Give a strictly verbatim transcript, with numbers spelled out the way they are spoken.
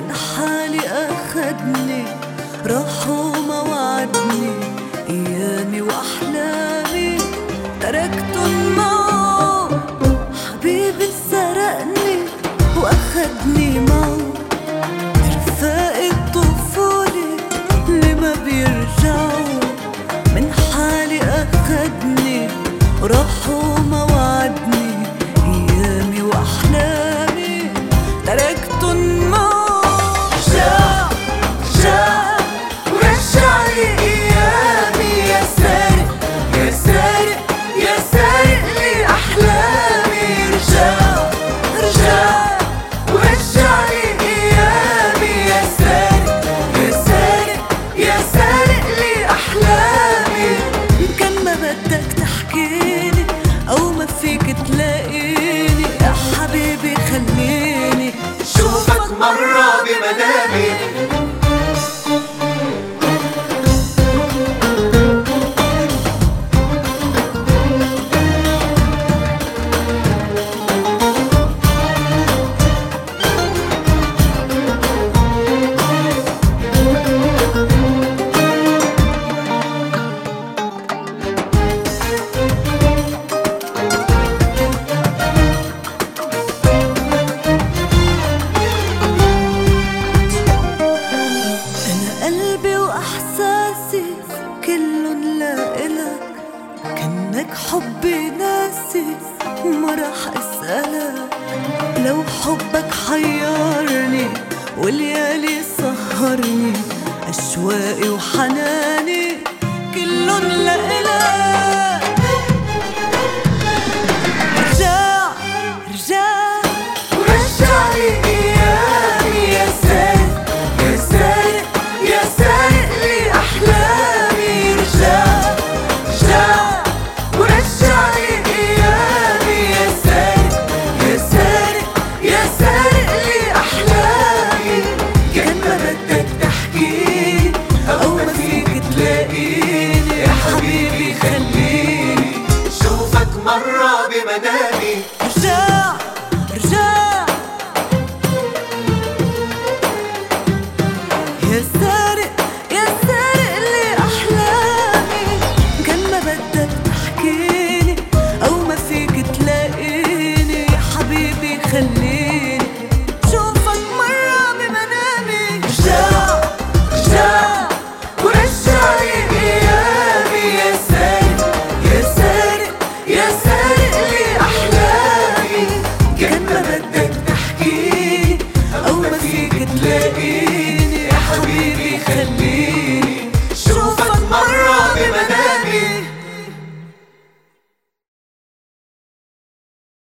من حالي أخدني، راح وما وعدني أيامي وأحلامي تركتن معه. حبيبي سرقني وأخدني معه، رفاق الطفولة اللي ما بيرجعوا. من حالي أخدني راح وما وعدني أيامي وأحلامي تركتن معه. رجع رجع ورجع لي أيامي، يا سارق يا سارق يا سارق لي أحلامي. رجع رجع ورجع لي أيامي، يا سارق يا سارق يا سارق لي أحلامي. يمكن ما بدك تحكيلي أو ما فيك تلاقيني، يا حبيبي خليني شوفك مرة بمنامي. قلبي وأحساسي كلن لإلك، كأنك حبي ناسي وما راح أسألك. لو حبك حيرني وليالي سهرني، أشواقي وحناني كلن لإلك. رجع رجع ورجع لي أيامي، يا سارق يا سارق يا سارق لي أحلامي. رجع رجع ورجع لي أيامي، يا سارق يا سارق يا سارق لي أحلامي. كان ما بدك تحكيلي أو ما فيك تلاقيني، يا حبيبي خليني شوفك مرة بمنامي. رجع رجع يا سارق يا سارق لي أحلامي. كان ما بدك تحكيلي أو ما فيك تلاقيني، يا حبيبي خليني شوفك مرة بمنامي. رجع رجع ورجع لي أيامي، يا سارق يا سارق يا سارق لي أحلامي. كان ما بدك تحكيلي أو ما فيك تلاقيني.